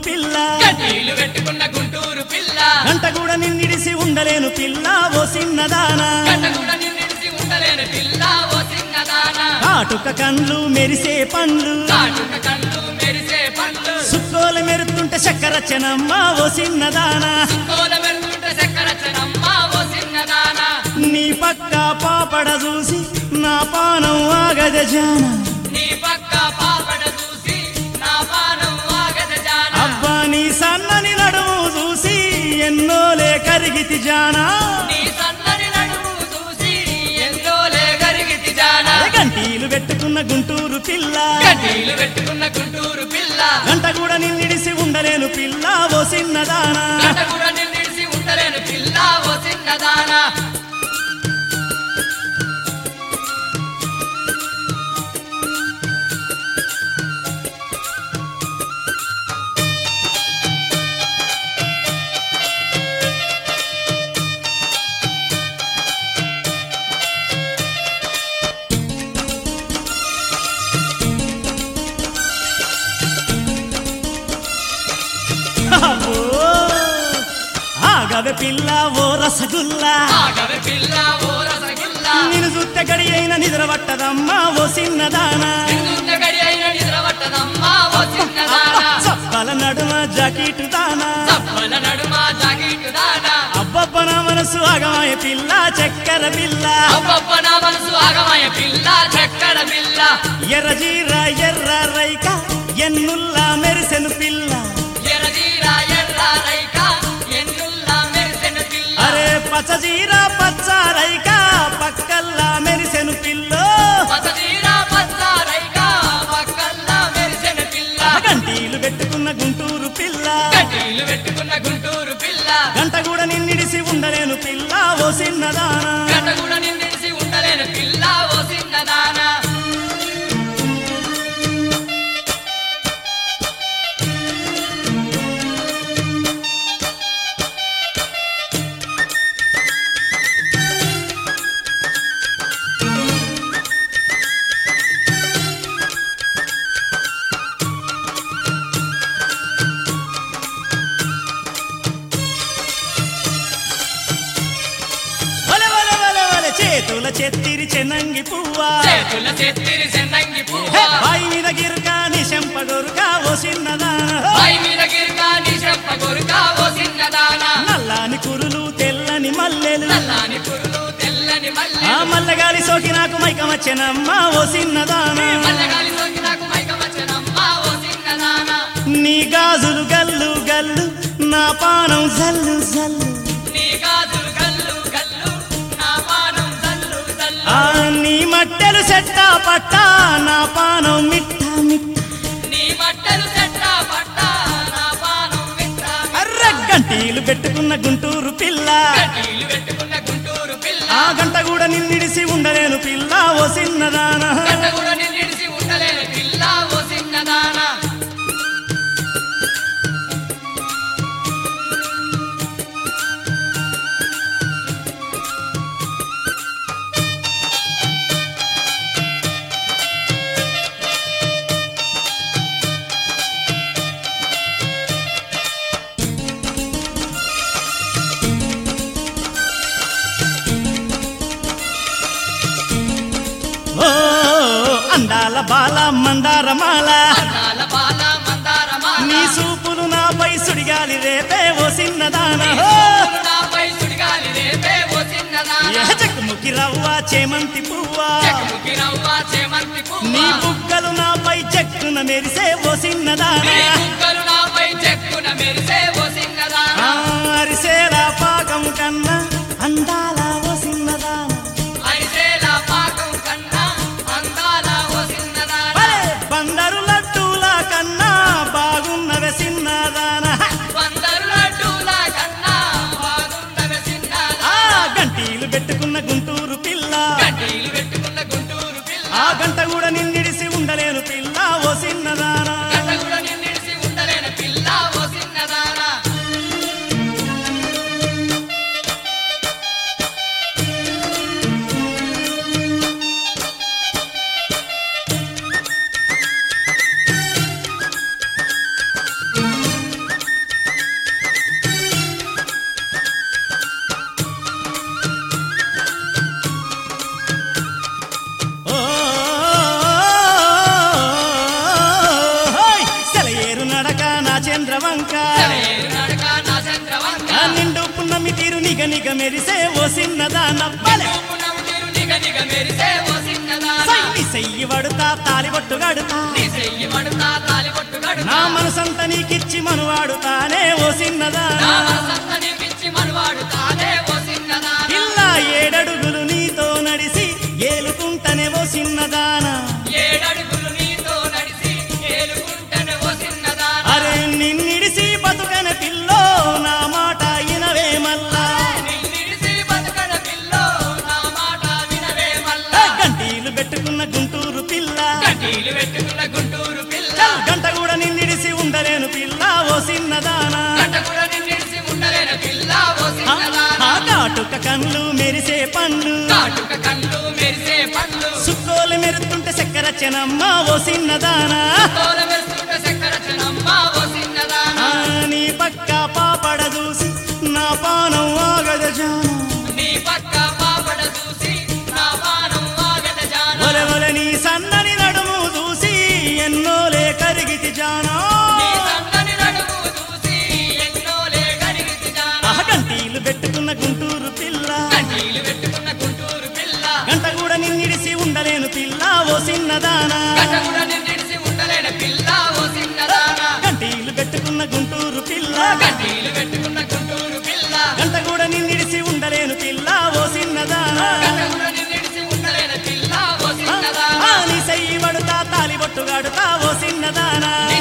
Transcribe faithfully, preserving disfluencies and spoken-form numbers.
పిల్ల గంటీలు పెట్టుకున్న గుంటూరు పిల్ల గంట కూడా నిన్నిడిసి ఉండలేను పిల్ల ఓ చిన్నదానా గంట కూడా నిన్నిడిసి ఉండలేను పిల్ల ఓ చిన్నదానా కాటుక కండ్లు మెరిసే పండ్లు కాటుక కళ్ళు మెరిసే పండ్లు సుక్కోల మెరుతుంటే చక్కరచ్చనమ్మ ఓ చిన్నదానా కోల వెళ్తుంటే చక్కరచ్చనమ్మ ఓ చిన్నదానా నీ పక్క పాపడ చూసి నా పానం ఆగద జాన నీ పక్క పాపడ చూసి నా పానం ఆగద జానా అబ్బా నీ సన్నని నడుము చూసి ఎన్నోలే కరిగితి జానా నీ సన్నని నడుము చూసి ఎందోలే గరిగితి జానా గంటీలు పెట్టుకున్న గుంటూరు పిల్ల గంటీలు పెట్టుకున్న గుంటూరు పిల్ల గంట కూడా నిన్నిడిసి ఉండలేను పిల్ల ఓ చిన్నదానా గంట కూడా నిన్నిడిసి ఉండలేను పిల్ల ఓ చిన్నదానా అబ్బో, ఆగవే పిల్ల ఓ రసగుల్లా ఆగవే పిల్ల ఓ రసగుల్లా నేను చూస్తే గడి అయిన నిద్ర పట్టదమ్మా ఓ చిన్నదానా నిన్నున్న గడి అయిన నిద్ర పట్టదమ్మా ఓ చిన్నదానా చప్పల నడుమ జాకెట్ దానా తప్పల నడుమ జాకెట్ దానా అబ్బబ్బ నా మనసు ఆగమాయ పిల్ల చక్కెర పిల్ల అబ్బబ్బ నా మనసు ఆగమయ పిల్ల చక్కెర పిల్ల ఎర్ర జీర ఎర్ర రైక ఎన్నుల్లా మెరిసెను పిల్ల ఎర్రజీర ఎర్ర రైక ఎన్నుల్లా మెరిసెను పిల్ల అరే పచ్చ జీర పచ్చ రైక పక్కల్లా మెరిసెను పిల్ల పచ్చజీర పచ్చ రైక పక్కల్లా మెరిసెను పిల్ల గంటీలు పెట్టుకున్న గుంటూరు పిల్ల గంటీలు పెట్టుకున్న గుంటూరు పిల్ల గంట కూడా నిన్నిడిసి ఉండలేను పిల్ల ఓ చిన్నదానా గంట కూడా నిన్నిడిసి ఉండలేను పిల్ల ఓ చిన్నదానా వలె వలె వలె వలె చేతుల చెత్తిరి చెన్నంగి పువ్వా చేతుల చెత్తిరి చెన్నంగి హే, పువ్వ బాయి మీద గిరుకా నీ చెంపగొరుకా ఓ చిన్నదానా పై మీద గిరికా నీ చెప్ప గొరుకా ఓ చిన్నదానా నల్లాని కురులు తెల్లని మల్లెలు నల్లాని పురులు తెల్లని మల్లె ఆ మల్లగాలి సోకి నాకు మైకమచ్చనమ్మా ఓ చిన్నదానా మల్లగాలి సోకి నాకు మైకమచ్చనమ్మా ఓ చిన్నదానా నీ గాజులు గల్లు గల్లు నా పానం జల్లు జల్లు నీ గాజులు గల్లు గల్లు నా పానం జల్లు జల్లు ఆ నీ మట్టెలు చెట్టా పట్టా నా పానం మిట్టా మిట్టా నీ బట్టలు చెట్ట పట్ట నా పానం మిట్ట అర్ర గంటీలు పెట్టుకున్న గుంటూరు పిల్ల గంటీలు పెట్టుకున్న గుంటూరు పిల్ల ఆ గంట కూడా నిన్నిడిసి ఉండలేను పిల్ల ఓ చిన్నదానా గంట కూడా నిన్నిడిసి ఉండలేని పిల్ల ఓ చిన్నదానా ఓ అందాల బాల మందారమాల అందాల బాల మందారమాల నీ సూపులు నాపై సుడిగాలి రేపే ఓ చిన్నదానా సూపులు నాపై సుడిగాలి రేపే ఓ చిన్నదానా చెక్కుముకి రవ్వ చేమంతి పువ్వా చెక్కుముకి రవ్వ చేమంతి పువ్వ నీ బుగ్గలు నాపై చెక్కున మెరిసే ఓ చిన్నదానా నీ బుగ్గలు నాపై చెక్కున మెరిసే ఓ చిన్నదానా ఆ అరిసేలా పాకం కన్నా అందాల ఓ చిన్నదానా అరిసేల పాకం కన్నా అందాల ఓ చిన్నదానా భలే బందరు లడ్డూల కన్నా బాగున్నవే చిన్నదానా వందరు లడ్డూల కన్నా బాగున్నవే చిన్నదానా ఆ గంటీలు పెట్టుకున్న గుంటూరు పిల్ల గంటీలు పెట్టుకున్న గుంటూరు పిల్ల ఆ గంట కూడా నిన్నిడిసి ఉండలేను పిల్ల ఓ చిన్నదానా గంట కూడా నిన్నిడిసి ఉండలేని పిల్ల చంద్రవంక సెలయేరు నడక నా చంద్రవంక ఆ నిండు పున్నమి తీరు నిగ నిగ మెరిసే ఓ సిన్నదాన బలే పున్నమి తీరు నిగ నిగ మెరిసే ఓ సిన్నదాన సై సెయ్యి వడుతా తాలిబొట్టు గడుతా నీ చెయ్యి మడుతా తాలిబొట్టు గడుతా నా మనసంత నీకిచ్చి మనువాడుతానే ఓ సిన్నదాన నా మనసంత నీకిచ్చి మనువాడుతానే ఓ సిన్నదాన పిల్ల ఏడడుగులు నీతో నడిసి ఏలుకుంటనే ఓ సిన్నదాన ఏడడుగులు నీతో నడిసి ఏలుకుంటనే ఓ సిన్నదాన అరే నిన్నిడిసి బతుకన పిల్లో నా మాట ఇనవే మల్లా నిన్నిడిసి బతుకన పిల్లో నా మాట వినవే మల్లా గంటీలు పెట్టుకున్న గుంటూరు పిల్ల కటీలు పెట్టుకున్న గుంటూరు పిల్ల గంట కూడా నిన్నిడిసి ఉండలేను పిల్ల ఓ సిన్నదాన గంట కూడా నిన్నిడిసి ఉండలేని పిల్ల ఓ ఆ సిన్నదాన కాటుక కళ్ళు మెరిసే పండ్లు కాటుక కళ్ళు మెరిసే పండ్లు సుక్కోలు మెరుతుంటే చక్కెర చెనమ్మ ఓ సిన్నదాన తోల మెరుస్తుంటే చక్కెర చెనమ్మ ఓ సిన్నదాన ఆ నీ పక్క పాపడ చూసి నా పానం ఆగద జాను నీ పక్క పాపడ చూసి నా పానం ఆగద జాన ఒలె ఒలె నీ సన్నని నడుము చూసి ఎన్నోలే కరిగితి జానా నీ సన్నని నడుము చూసి ఎన్నోలే కరిగితి జాన ఆ గంటీలు పెట్టుకున్న గుంటూరు పిల్ల కటీలు పెట్టుకున్న గుంటూరు పిల్ల గంట కూడా నిన్నిడిసి ఉండలేను పిల్ల ఓ సిన్నదాన గంట కూడా నిన్నిడిసి ఉండలేని పిల్ల ఓ సిన్నదాన గంటీలు పెట్టుకున్న గుంటూరు పిల్ల కటీలు పెట్టుకున్న గుంటూరు పిల్ల గంట కూడా నిన్నిడిసి ఉండలేను పిల్ల ఓ సిన్నదాన గంట కూడా నిన్నిడిసి ఉండలేని పిల్ల ఓ ఆ సిన్నదాన నీ సెయ్యి వడుతా తాలిబొట్టు గడుతా ఓ సిన్నదాన